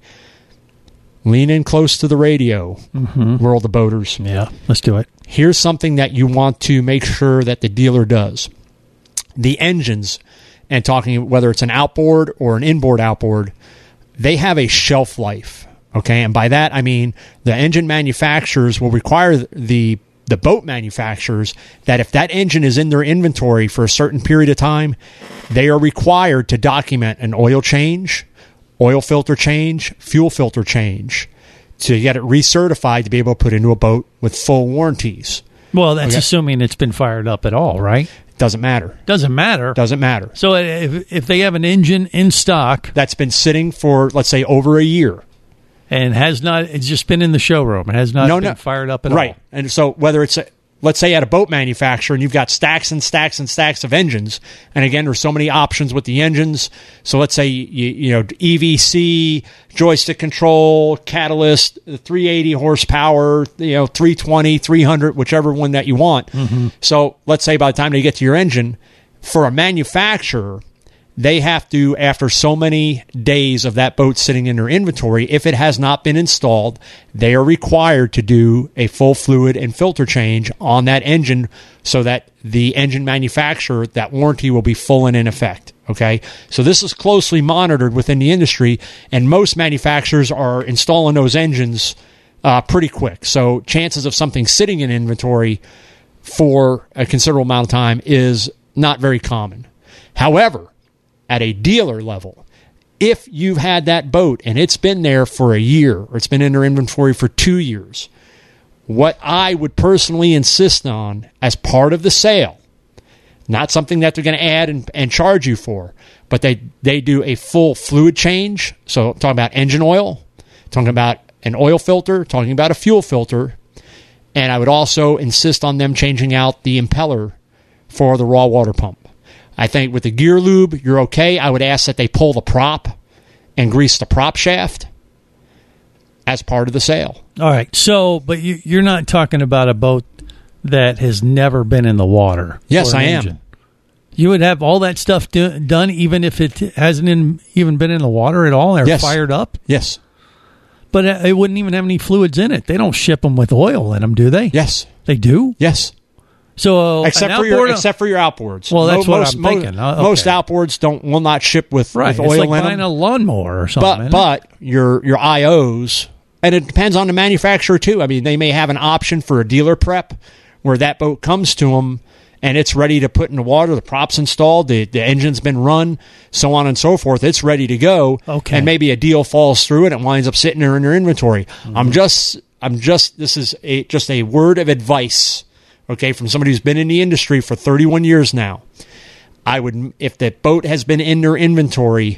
Speaker 5: lean in close to the radio,
Speaker 4: mm-hmm.
Speaker 5: World of Boaters.
Speaker 4: Yeah, let's do it.
Speaker 5: Here's something that you want to make sure that the dealer does. The engines, and talking whether it's an outboard or an inboard outboard, they have a shelf life. Okay, and by that I mean the engine manufacturers will require the the boat manufacturers that if that engine is in their inventory for a certain period of time, they are required to document an oil change, oil filter change, fuel filter change, to get it recertified to be able to put into a boat with full warranties.
Speaker 4: Well, that's
Speaker 5: okay.
Speaker 4: assuming it's been fired up at all, right?
Speaker 5: Doesn't matter.
Speaker 4: Doesn't matter.
Speaker 5: Doesn't matter.
Speaker 4: So if if they have an engine in stock
Speaker 5: that's been sitting for, let's say, over a year,
Speaker 4: and has not, it's just been in the showroom, it has not
Speaker 5: no,
Speaker 4: been
Speaker 5: no.
Speaker 4: fired up at
Speaker 5: right. all.
Speaker 4: Right.
Speaker 5: And so whether it's a, let's say at a boat manufacturer and you've got stacks and stacks and stacks of engines, and again, there's so many options with the engines. So let's say, you, you know, E V C, joystick control, catalyst, three eighty horsepower, you know, three twenty, three hundred, whichever one that you want.
Speaker 4: Mm-hmm.
Speaker 5: So let's say by the time they get to your engine, for a manufacturer, they have to, after so many days of that boat sitting in their inventory, if it has not been installed, they are required to do a full fluid and filter change on that engine so that the engine manufacturer, that warranty will be full and in effect. Okay, so this is closely monitored within the industry, and most manufacturers are installing those engines uh, pretty quick. So chances of something sitting in inventory for a considerable amount of time is not very common. However, at a dealer level, if you've had that boat and it's been there for a year or it's been in their inventory for two years, what I would personally insist on as part of the sale, not something that they're going to add and, and charge you for, but they, they do a full fluid change. So I'm talking about engine oil, talking about an oil filter, talking about a fuel filter, and I would also insist on them changing out the impeller for the raw water pump. I think with the gear lube, you're okay. I would ask that they pull the prop and grease the prop shaft as part of the sale.
Speaker 4: All right. So, but you, you're not talking about a boat that has never been in the water.
Speaker 5: Yes,
Speaker 4: I
Speaker 5: am.
Speaker 4: Engine. You would have all that stuff do, done even if it hasn't in, even been in the water at all? They're
Speaker 5: yes.
Speaker 4: fired up?
Speaker 5: Yes.
Speaker 4: But it wouldn't even have any fluids in it. They don't ship them with oil in them, do they?
Speaker 5: Yes.
Speaker 4: They do?
Speaker 5: Yes.
Speaker 4: So
Speaker 5: except for your except for your outboards.
Speaker 4: Well, that's
Speaker 5: Mo-
Speaker 4: what
Speaker 5: most,
Speaker 4: I'm thinking.
Speaker 5: Most,
Speaker 4: okay.
Speaker 5: most outboards don't will not ship with,
Speaker 4: right.
Speaker 5: with oil
Speaker 4: it's like
Speaker 5: in
Speaker 4: buying
Speaker 5: them.
Speaker 4: a lawnmower or something.
Speaker 5: But but your your I Os, and it depends on the manufacturer too. I mean, they may have an option for a dealer prep where that boat comes to them and it's ready to put in the water. The prop's installed, the the engine's been run, so on and so forth. It's ready to go.
Speaker 4: Okay.
Speaker 5: And maybe a deal falls through and it winds up sitting there in their inventory. Mm-hmm. I'm just I'm just this is a just a word of advice. Okay, from somebody who's been in the industry for thirty-one years now. I would, if the boat has been in their inventory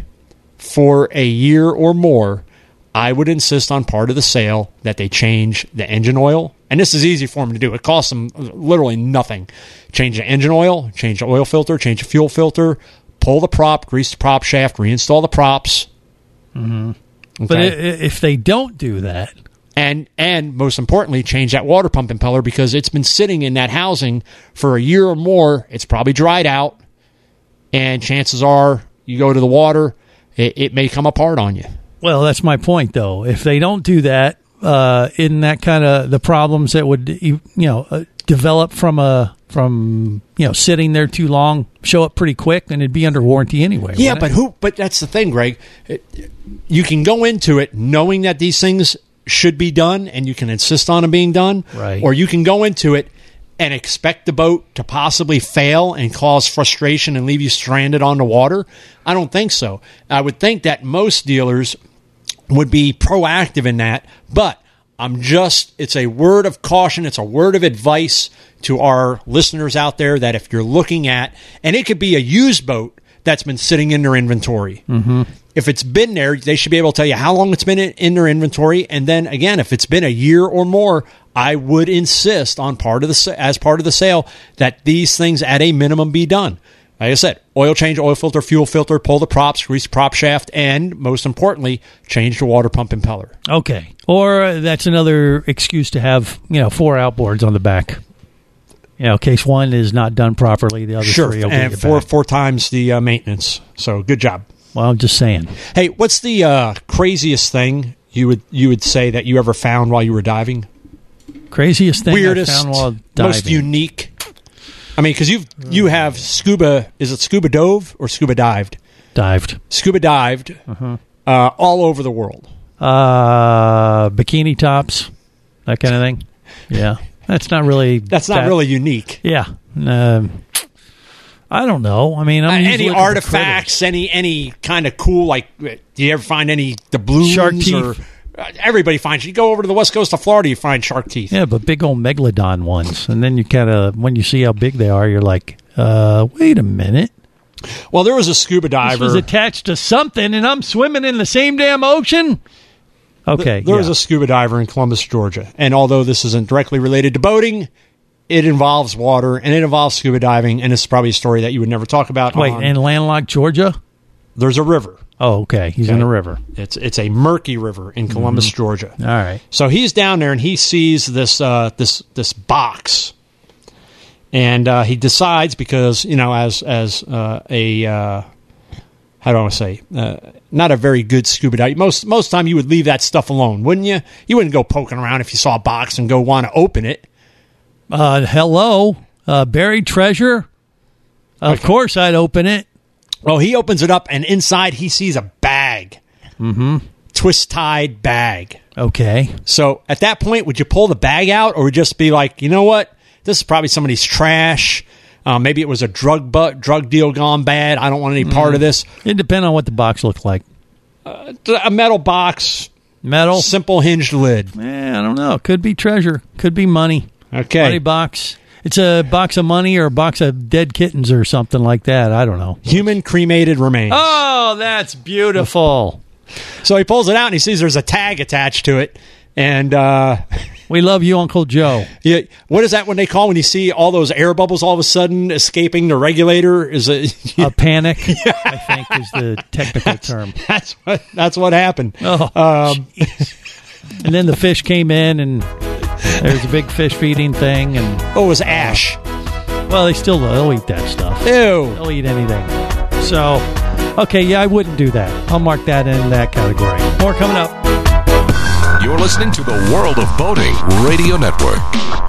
Speaker 5: for a year or more, I would insist on part of the sale that they change the engine oil. And this is easy for them to do. It costs them literally nothing. Change the engine oil, change the oil filter, change the fuel filter, pull the prop, grease the prop shaft, reinstall the props.
Speaker 4: Mm-hmm.
Speaker 5: Okay?
Speaker 4: But if they don't do that,
Speaker 5: And and most importantly, change that water pump impeller because it's been sitting in that housing for a year or more. It's probably dried out, and chances are you go to the water, it, it may come apart on you.
Speaker 4: Well, that's my point, though. If they don't do that, uh, isn't that kind of the problems that would you know uh, develop from a from you know sitting there too long show up pretty quick, and it'd be under warranty anyway?
Speaker 5: Yeah,
Speaker 4: wouldn't
Speaker 5: but
Speaker 4: it?
Speaker 5: who? But that's the thing, Greg. It, you can go into it knowing that these things should be done and you can insist on them being done,
Speaker 4: right?
Speaker 5: Or you can go into it and expect the boat to possibly fail and cause frustration and leave you stranded on the water. I don't think so. I would think that most dealers would be proactive in that, but I'm just, it's a word of caution, it's a word of advice to our listeners out there that if you're looking at, and it could be a used boat that's been sitting in their inventory.
Speaker 4: Mm-hmm.
Speaker 5: If it's been there, they should be able to tell you how long it's been in their inventory. And then again, if it's been a year or more, I would insist on part of the as part of the sale that these things at a minimum be done. Like I said, oil change, oil filter, fuel filter, pull the props, grease the prop shaft, and most importantly, change the water pump impeller.
Speaker 4: Okay. Or that's another excuse to have, you know, four outboards on the back. You know, case one is not done properly, the other
Speaker 5: sure.
Speaker 4: three will
Speaker 5: and
Speaker 4: be
Speaker 5: four
Speaker 4: back.
Speaker 5: four times the uh, maintenance. So good job.
Speaker 4: Well, I'm just saying.
Speaker 5: Hey, what's the uh, craziest thing you would you would say that you ever found while you were diving?
Speaker 4: Craziest thing
Speaker 5: Weirdest,
Speaker 4: I found while diving.
Speaker 5: most unique. I mean, because you you have scuba. Is it scuba dove or scuba dived?
Speaker 4: Dived.
Speaker 5: Scuba dived
Speaker 4: Uh-huh.
Speaker 5: uh, all over the world.
Speaker 4: Uh, bikini tops, that kind of thing. Yeah, that's not really.
Speaker 5: That's not
Speaker 4: that,
Speaker 5: really unique.
Speaker 4: Yeah. Um, I don't know. I mean, I'm
Speaker 5: uh,
Speaker 4: usually
Speaker 5: any
Speaker 4: looking for
Speaker 5: artifacts, any any kind of cool like. Do you ever find any doubloons
Speaker 4: Shark teeth.
Speaker 5: or? Uh, everybody finds. You go over to the west coast of Florida, you find shark teeth.
Speaker 4: Yeah, but big old megalodon ones, and then you kind of when you see how big they are, you're like, uh, wait a minute.
Speaker 5: Well, there was a scuba diver.
Speaker 4: This was attached to something, and I'm swimming in the same damn ocean. Okay,
Speaker 5: there
Speaker 4: yeah.
Speaker 5: was a scuba diver in Columbus, Georgia, and although this isn't directly related to boating, it involves water and it involves scuba diving, and it's probably a story that you would never talk about.
Speaker 4: Wait,
Speaker 5: on,
Speaker 4: in landlocked Georgia?
Speaker 5: There's a river.
Speaker 4: Oh, okay. He's
Speaker 5: Okay.
Speaker 4: in a river.
Speaker 5: It's it's a murky river in Columbus,
Speaker 4: Mm-hmm.
Speaker 5: Georgia.
Speaker 4: All right.
Speaker 5: So he's down there and he sees this uh, this this box, and uh, he decides because you know as as uh, a uh, I don't want to say, uh, not a very good scuba dive. Most most time you would leave that stuff alone, wouldn't you? You wouldn't go poking around if you saw a box and go want to open it.
Speaker 4: Uh, hello, uh, buried treasure. Of
Speaker 5: Okay.
Speaker 4: course, I'd open it.
Speaker 5: Well, he opens it up, and inside he sees a bag,
Speaker 4: Mm-hmm.
Speaker 5: twist-tied bag.
Speaker 4: Okay.
Speaker 5: So at that point, would you pull the bag out, or would you just be like, you know what? This is probably somebody's trash. Uh, maybe it was a drug bu- drug deal gone bad. I don't want any part of this.
Speaker 4: It depends on what the box looked like.
Speaker 5: Uh, a metal box,
Speaker 4: Metal.
Speaker 5: simple hinged lid.
Speaker 4: Eh, I don't know. Could be treasure. Could be money.
Speaker 5: Okay.
Speaker 4: Money box. It's a box of money or a box of dead kittens or something like that. I don't know.
Speaker 5: Human cremated remains.
Speaker 4: Oh, that's beautiful.
Speaker 5: So he pulls it out and he sees there's a tag attached to it. And uh,
Speaker 4: we love you, Uncle Joe.
Speaker 5: Yeah, what is that when they call when you see all those air bubbles all of a sudden escaping the regulator? Is it
Speaker 4: a panic? Yeah. I think is the technical
Speaker 5: that's,
Speaker 4: term.
Speaker 5: That's what that's what happened.
Speaker 4: Oh,
Speaker 5: um,
Speaker 4: and then the fish came in, and there's a big fish feeding thing, and
Speaker 5: oh, it was ash.
Speaker 4: Well, they still they'll eat that stuff.
Speaker 5: Ew,
Speaker 4: they'll eat anything. So, okay, yeah, I wouldn't do that. I'll mark that in that category. More coming up.
Speaker 1: You're listening to the World of Boating Radio Network.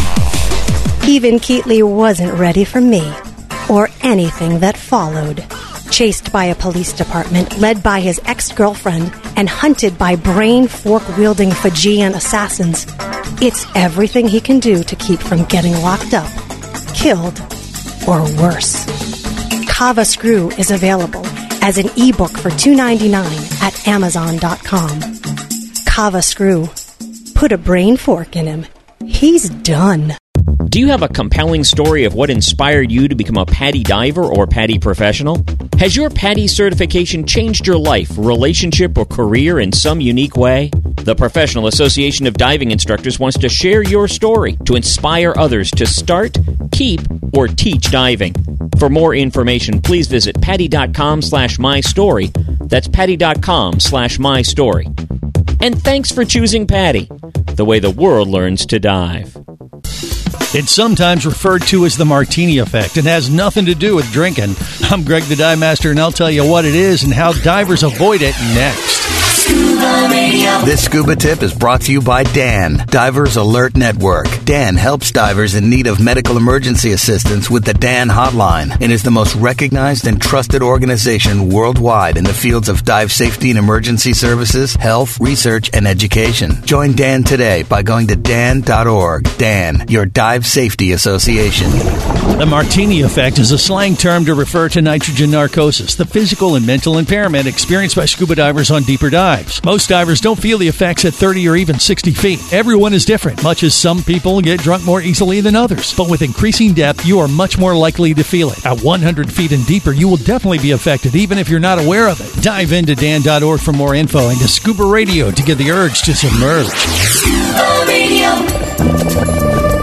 Speaker 7: Even Keatley wasn't ready for me, or anything that followed. Chased by a police department led by his ex-girlfriend and hunted by brain fork-wielding Fijian assassins, it's everything he can do to keep from getting locked up, killed, or worse. Kava Screw is available as an ebook for two dollars and ninety-nine cents at amazon dot com. Kava Screw. Put a brain fork in him. He's done.
Speaker 12: Do you have a compelling story of what inspired you to become a PADI diver or PADI professional? Has your PADI certification changed your life, relationship, or career in some unique way? The Professional Association of Diving Instructors wants to share your story to inspire others to start, keep, or teach diving. For more information, please visit PADI.com slash my story. That's PADI.com slash my story. And thanks for choosing PADI, the way the world learns to dive.
Speaker 4: It's sometimes referred to as the martini effect and has nothing to do with drinking. I'm Greg the Dive Master, and I'll tell you what it is and how divers avoid it next.
Speaker 13: Scuba Radio. This scuba tip is brought to you by Dan, Divers Alert Network. Dan helps divers in need of medical emergency assistance with the Dan Hotline and is the most recognized and trusted organization worldwide in the fields of dive safety and emergency services, health, research, and education. Join Dan today by going to dan dot org. Dan, your dive safety association.
Speaker 4: The martini effect is a slang term to refer to nitrogen narcosis, the physical and mental impairment experienced by scuba divers on deeper dives. Most divers don't feel the effects at thirty or even sixty feet. Everyone is different, much as some people get drunk more easily than others. But with increasing depth, you are much more likely to feel it. At one hundred feet and deeper, you will definitely be affected, even if you're not aware of it. Dive into dan dot org for more info and to Scuba Radio to get the urge to submerge.
Speaker 13: Scuba Radio.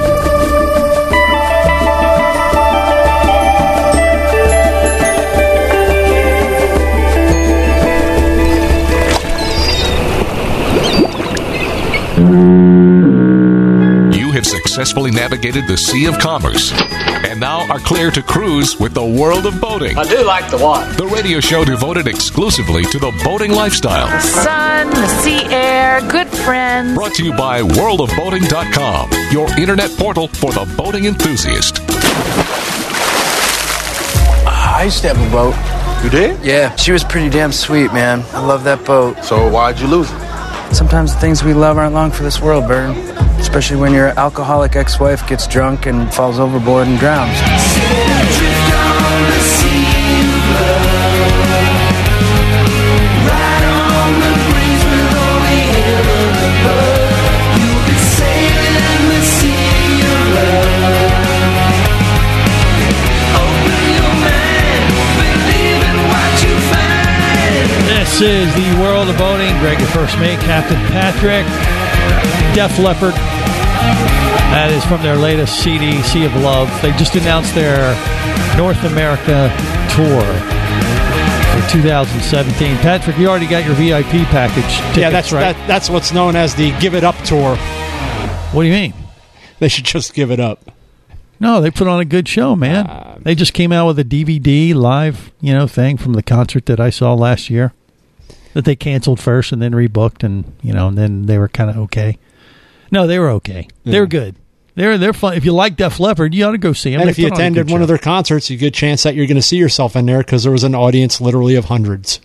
Speaker 1: You have successfully navigated the Sea of Commerce and now are clear to cruise with the World of Boating.
Speaker 14: I do like the water.
Speaker 1: The radio show devoted exclusively to the boating lifestyle.
Speaker 9: The sun, the sea air, good friends.
Speaker 1: Brought to you by world of boating dot com, your internet portal for the boating enthusiast.
Speaker 3: I used to have a boat.
Speaker 15: You did?
Speaker 3: Yeah, she was pretty damn sweet, man. I love that boat.
Speaker 15: So why'd you lose it?
Speaker 3: Sometimes the things we love aren't long for this world, Bird. Especially when your alcoholic ex-wife gets drunk and falls overboard and drowns.
Speaker 4: This is the World of Boating. Greg, your first mate, Captain Patrick, Def Leppard. That is from their latest C D, Sea of Love. They just announced their North America tour for two thousand seventeen. Patrick, you already got your V I P package tickets,
Speaker 5: yeah, that's
Speaker 4: right.
Speaker 5: That, that's what's known as the Give It Up tour.
Speaker 4: What do you mean?
Speaker 5: They should just give it up.
Speaker 4: No, they put on a good show, man. Uh, they just came out with a D V D live, you know, thing from the concert that I saw last year that they canceled first and then rebooked, and you know, and then they were kind of okay. No, they were okay. Yeah. They were good. They're they're fun. If you like Def Leppard, you ought to go see them.
Speaker 5: And
Speaker 4: they
Speaker 5: if you attended one show. of their concerts, you get a good chance that you're going to see yourself in there because there was an audience literally of hundreds.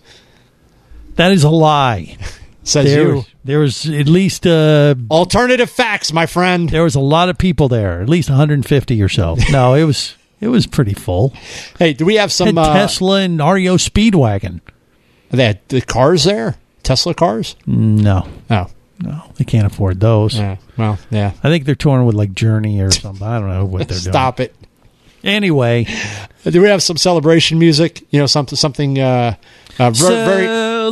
Speaker 4: That is a lie.
Speaker 5: Says
Speaker 4: there,
Speaker 5: you.
Speaker 4: There was at least uh,
Speaker 5: alternative facts, my friend.
Speaker 4: There was a lot of people there, at least one hundred fifty or so. No, it was it was pretty full.
Speaker 5: Hey, do we have some
Speaker 4: had
Speaker 5: uh,
Speaker 4: Tesla and R E O Speedwagon?
Speaker 5: They had the cars there, Tesla cars.
Speaker 4: No,
Speaker 5: oh.
Speaker 4: No, they can't afford those.
Speaker 5: Yeah, well, yeah.
Speaker 4: I think they're touring with like Journey or something. I don't know what they're doing.
Speaker 5: Stop it.
Speaker 4: Anyway,
Speaker 5: do we have some celebration music? You know, something, something. Uh, uh, very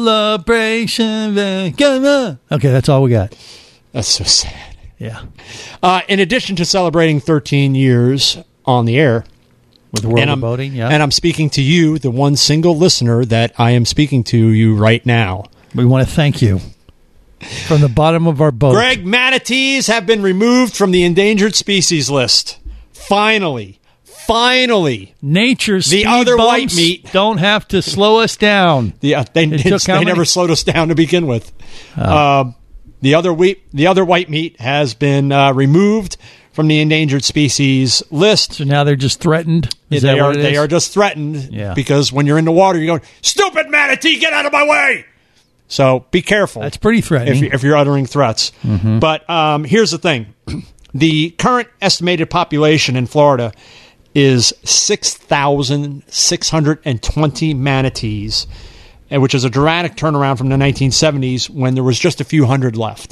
Speaker 4: celebration. Okay, that's all we got.
Speaker 5: That's so sad.
Speaker 4: Yeah.
Speaker 5: Uh, in addition to celebrating thirteen years on the air
Speaker 4: with the World of Boating, yeah,
Speaker 5: and I'm speaking to you, the one single listener that I am speaking to you right now.
Speaker 4: We want to thank you. From the bottom of our boat.
Speaker 5: Greg, manatees have been removed from the endangered species list. Finally. Finally.
Speaker 4: Nature's
Speaker 5: the
Speaker 4: speed
Speaker 5: other
Speaker 4: bumps
Speaker 5: white meat
Speaker 4: don't have to slow us down.
Speaker 5: Yeah, they, they, they never slowed us down to begin with. Oh. Uh, the other wheat, the other white meat has been uh, removed from the endangered species list.
Speaker 4: So now they're just threatened? Is
Speaker 5: they
Speaker 4: that
Speaker 5: are,
Speaker 4: what it
Speaker 5: they
Speaker 4: is?
Speaker 5: are just threatened
Speaker 4: yeah.
Speaker 5: because when you're in the water, you're going, stupid manatee, get out of my way! So be careful.
Speaker 4: That's pretty threatening.
Speaker 5: If, you, if you're uttering threats.
Speaker 4: Mm-hmm.
Speaker 5: But um, here's the thing. The current estimated population in Florida is six thousand six hundred twenty manatees, which is a dramatic turnaround from the nineteen seventies when there was just a few hundred left.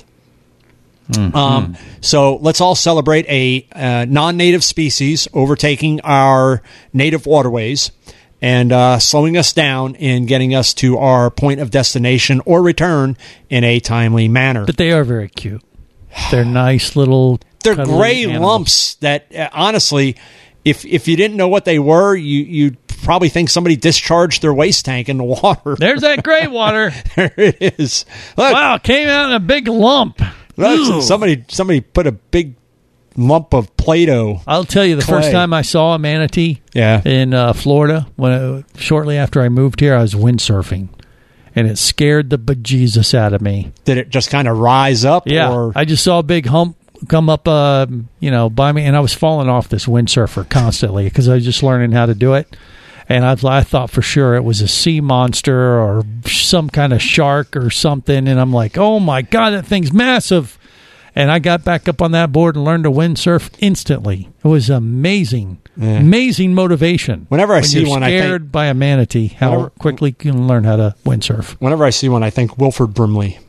Speaker 4: Mm-hmm.
Speaker 5: Um, so let's all celebrate a uh, non-native species overtaking our native waterways and uh, slowing us down and getting us to our point of destination or return in a timely manner.
Speaker 4: But they are very cute. They're nice little
Speaker 5: They're gray
Speaker 4: animals.
Speaker 5: lumps that, uh, honestly, if if you didn't know what they were, you, you'd probably think somebody discharged their waste tank in the water.
Speaker 4: There's that gray water.
Speaker 5: There it is. Look,
Speaker 4: wow, it came out in a big lump.
Speaker 5: Look, somebody, somebody put a big lump of Play-Doh.
Speaker 4: I'll tell you, the
Speaker 5: clay.
Speaker 4: first time I saw a manatee
Speaker 5: yeah.
Speaker 4: in uh, Florida, when I, shortly after I moved here, I was windsurfing, and it scared the bejesus out of me.
Speaker 5: Did it just kind of rise up?
Speaker 4: Yeah,
Speaker 5: or?
Speaker 4: I just saw a big hump come up, uh, you know, by me, and I was falling off this windsurfer constantly because I was just learning how to do it. And I, I thought for sure it was a sea monster or some kind of shark or something. And I'm like, oh, my God, that thing's massive. And I got back up on that board and learned to windsurf instantly. It was amazing, yeah. amazing motivation.
Speaker 5: Whenever I
Speaker 4: when
Speaker 5: see
Speaker 4: you're
Speaker 5: one,
Speaker 4: scared
Speaker 5: I think,
Speaker 4: by a manatee, how
Speaker 5: whenever,
Speaker 4: quickly you can learn how to windsurf.
Speaker 5: Whenever I see one, I think Wilford Brimley.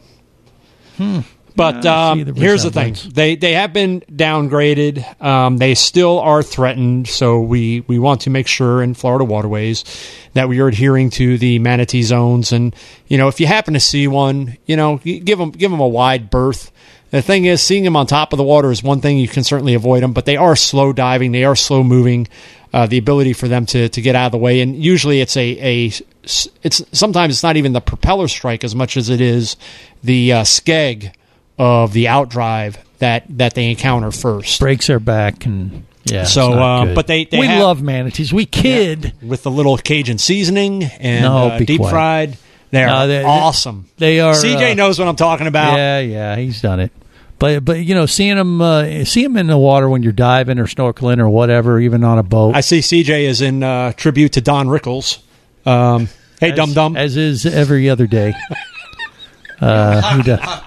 Speaker 4: Hmm.
Speaker 5: But
Speaker 4: yeah,
Speaker 5: um,
Speaker 4: the
Speaker 5: here's the thing: they they have been downgraded. Um, they still are threatened. So we, we want to make sure in Florida waterways that we are adhering to the manatee zones. And you know, if you happen to see one, you know, give them give them a wide berth. The thing is, seeing them on top of the water is one thing. You can certainly avoid them, but they are slow diving. They are slow moving. Uh, the ability for them to, to get out of the way, and usually it's a, a it's sometimes it's not even the propeller strike as much as it is the uh, skeg of the outdrive that, that they encounter first.
Speaker 4: Breaks their back and yeah.
Speaker 5: So, uh, but they, they
Speaker 4: we
Speaker 5: have,
Speaker 4: love manatees. We kid
Speaker 5: yeah, with the little Cajun seasoning and
Speaker 4: no,
Speaker 5: uh, deep
Speaker 4: quiet.
Speaker 5: fried. They are
Speaker 4: no, they,
Speaker 5: awesome.
Speaker 4: They are.
Speaker 5: C J
Speaker 4: uh,
Speaker 5: knows what I'm talking about.
Speaker 4: Yeah, yeah, he's done it. But but you know, seeing them uh, see them in the water when you're diving or snorkeling or whatever, even on a boat.
Speaker 5: I see C J is in uh, tribute to Don Rickles. Um, hey,
Speaker 4: as,
Speaker 5: dum dum,
Speaker 4: as is every other day. uh, he does.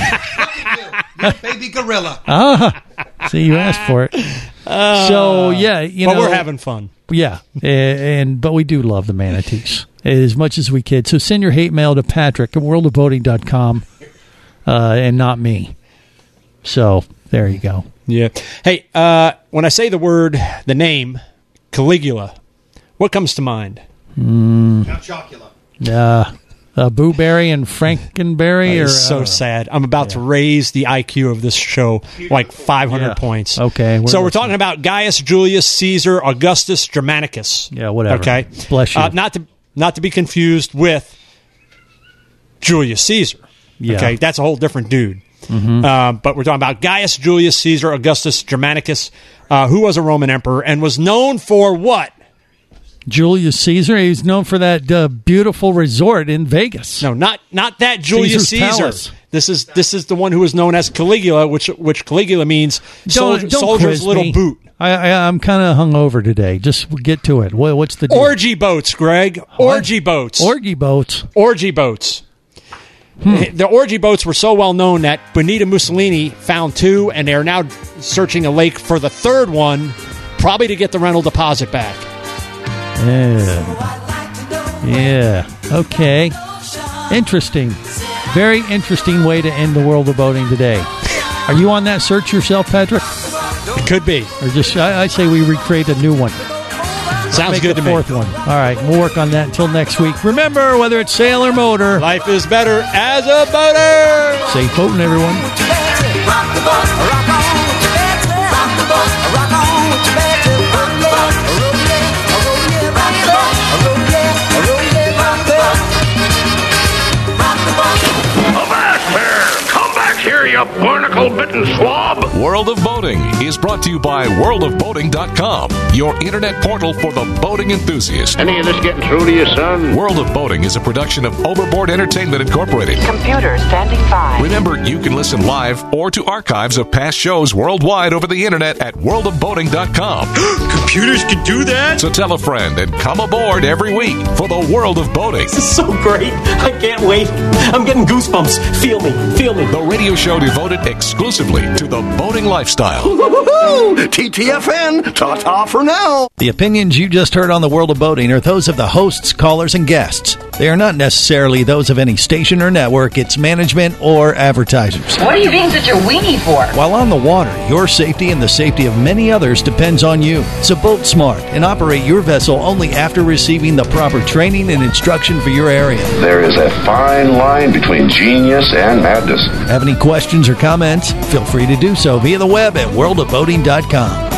Speaker 14: Baby gorilla.
Speaker 4: Ah, see, you asked for it.
Speaker 5: Uh,
Speaker 4: so yeah, you
Speaker 5: but
Speaker 4: know,
Speaker 5: we're having fun.
Speaker 4: Yeah, and, and but we do love the manatees as much as we can. So send your hate mail to Patrick at world of boating dot com, uh, and not me. So there you go.
Speaker 5: Yeah. Hey, uh, when I say the word, the name Caligula, what comes to mind?
Speaker 4: Mm.
Speaker 14: Count Chocula.
Speaker 4: Yeah. Uh, Boo Berry and Frankenberry.
Speaker 5: That
Speaker 4: or,
Speaker 5: is so
Speaker 4: uh,
Speaker 5: sad. I'm about
Speaker 4: yeah.
Speaker 5: to raise the I Q of this show like five hundred
Speaker 4: yeah.
Speaker 5: points.
Speaker 4: Okay.
Speaker 5: We're so we're listening. talking about Gaius Julius Caesar Augustus Germanicus.
Speaker 4: Yeah, whatever.
Speaker 5: Okay.
Speaker 4: Bless you.
Speaker 5: Uh, not to not to be confused with Julius Caesar.
Speaker 4: Yeah.
Speaker 5: Okay, that's a whole different dude.
Speaker 4: Mm-hmm.
Speaker 5: Uh, but we're talking about Gaius Julius Caesar Augustus Germanicus, uh, who was a Roman emperor and was known for what?
Speaker 4: Julius Caesar. He's known for that uh, beautiful resort in Vegas.
Speaker 5: No, not not that Julius
Speaker 4: Caesar's
Speaker 5: Caesar.
Speaker 4: Palace.
Speaker 5: This is this is the one who was known as Caligula, which which Caligula means
Speaker 4: Don't,
Speaker 5: soldier,
Speaker 4: don't
Speaker 5: soldier's
Speaker 4: quiz
Speaker 5: little
Speaker 4: me.
Speaker 5: boot.
Speaker 4: I, I, I'm kind of hungover today. Just get to it. What, what's the deal?
Speaker 5: Orgy boats, Greg. Orgy boats.
Speaker 4: Orgy boats.
Speaker 5: Orgy boats.
Speaker 4: Hmm.
Speaker 5: The orgy boats were so well known that Benito Mussolini found two, and they are now searching a lake for the third one, probably to get the rental deposit back.
Speaker 4: Yeah. Yeah. Okay. Interesting. Very interesting way to end the world of boating today. Are you on that search yourself, Patrick?
Speaker 5: It could be.
Speaker 4: Or just, I, I say we recreate a new one.
Speaker 5: Sounds
Speaker 4: Make
Speaker 5: good
Speaker 4: the
Speaker 5: to
Speaker 4: fourth
Speaker 5: me.
Speaker 4: one. All right, we'll work on that until next week. Remember, whether it's sail or motor,
Speaker 5: life is better as a boater.
Speaker 4: Safe boating, everyone.
Speaker 10: Rock the boat, rock on with your back to rock the boat, rock on with your back to rock the boat, roll yeah, roll yeah, rock the boat, roll yeah, roll yeah, rock the boat, rock the boat.
Speaker 2: Avast there! Come back here, you barnacle-bitten swab!
Speaker 1: World of Boating is brought to you by world of boating dot com, your internet portal for the boating enthusiast.
Speaker 2: Any of this getting through to you, son?
Speaker 1: World of Boating is a production of Overboard Entertainment Incorporated.
Speaker 9: Computer standing by.
Speaker 1: Remember, you can listen live or to archives of past shows worldwide over the internet at world of boating dot com.
Speaker 5: Computers can do that?
Speaker 1: So tell a friend and come aboard every week for the World of Boating.
Speaker 14: This is so great. I can't wait. I'm getting goosebumps. Feel me. Feel me.
Speaker 1: The radio show devoted exclusively to the boating lifestyle.
Speaker 15: T T F N, ta-ta for now.
Speaker 16: The opinions you just heard on the World of Boating are those of the hosts, callers, and guests. They are not necessarily those of any station or network, its management, or advertisers.
Speaker 9: What are you being such a weenie for?
Speaker 16: While on the water, your safety and the safety of many others depends on you. So boat smart and operate your vessel only after receiving the proper training and instruction for your area.
Speaker 2: There is a fine line between genius and madness.
Speaker 16: Have any questions or comments? Feel free to do so via the web at world of boating dot com.